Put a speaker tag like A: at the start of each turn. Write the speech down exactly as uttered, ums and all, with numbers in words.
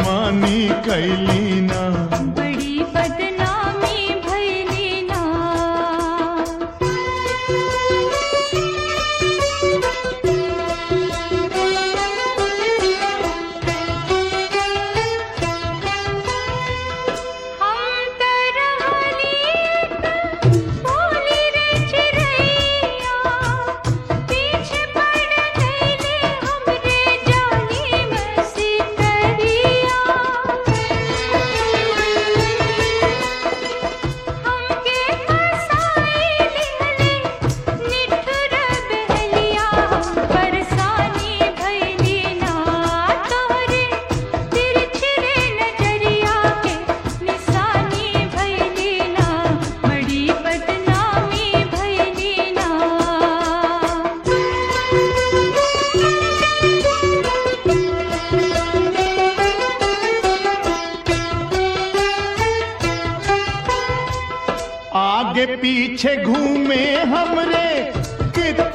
A: बेईमानी कैली ना,
B: बड़ी बदनामी भइली ना। हम त रहली बोली रे चिड़ैया, पीछे पड़ गइले हमरे जालिम सिकरिया। हमके फसाई दिहले निठुर बहलिया, परेशानी भइली ना। तोहरे तिरछी रे नजरिया के निशानी भइली ना, बड़ी बदनामी भइली ना।
A: आगे पीछे घूमे हमरे कितना